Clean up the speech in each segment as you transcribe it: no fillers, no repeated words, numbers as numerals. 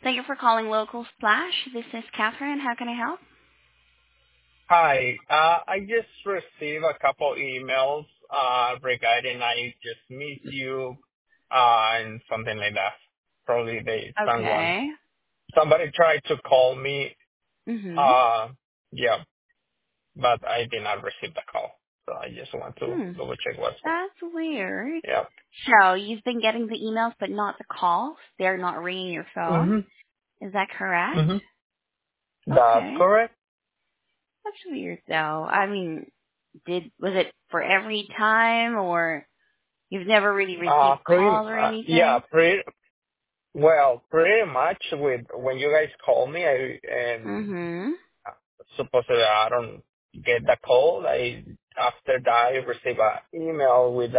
Thank you for calling Local Splash. This is Catherine. How can I help? Hi. I just received a couple emails regarding I just missed you and something like that. Probably Okay. somebody tried to call me. Mm-hmm. Uh, yeah, but I did not receive the call. So I just want to double check what's going. That's weird. Yeah. So you've been getting the emails but not the calls. They're not ringing your phone. Mhm. Is that correct? Mhm. That's Okay. correct. That's weird though. I mean, was it for every time or you've never really received calls or Yeah, anything? pretty much with when you guys call me, and Mm-hmm. supposedly I don't get the call. After that I receive an email with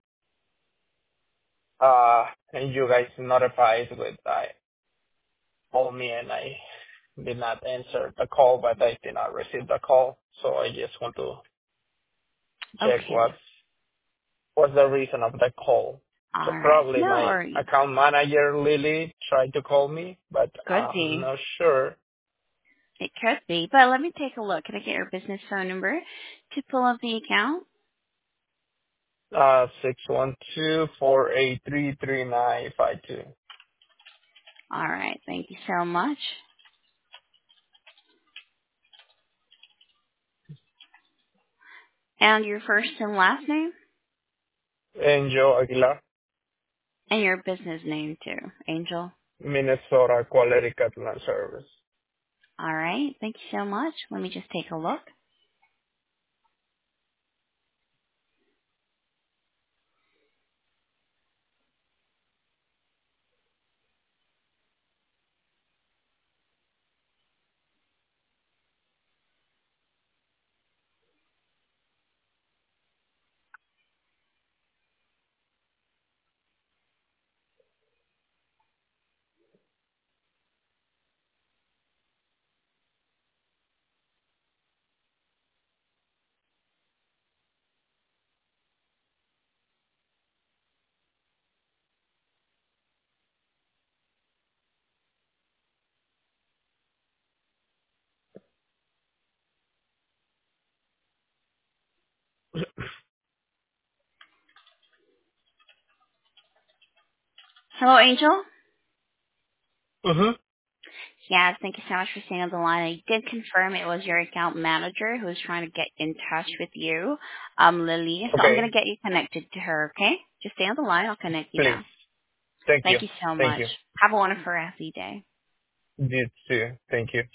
and you guys notified with call me and I did not answer the call, but I did not receive the call. So I just want to check Okay. what's the reason of the call. So All right. probably No my worries. account manager Lily tried to call me, but Could I'm be. not sure. It could be. But let me take a look. Can I get your business phone number to pull up the account? 612-483-3952. All right. Thank you so much. And your first and last name? Angel Aguilar. And your business name too, Angel. Minnesota Quality Catalan Service. All right. Thank you so much. Let me just take a look. Hello, Angel? Mm-hmm. Yes, thank you so much for staying on the line. I did confirm it was your account manager who was trying to get in touch with you, Lily. So I'm going Okay. to get you connected to her, okay? Just stay on the line. I'll connect you Please. now. Thank you. Thank you so Thank much. you. Have a wonderful rest of your day. You too. Thank you.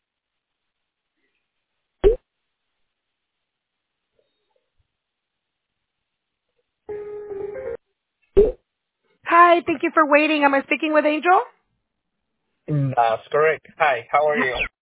Hi, thank you for waiting. Am I speaking with Angel? That's correct. Hi, how are you?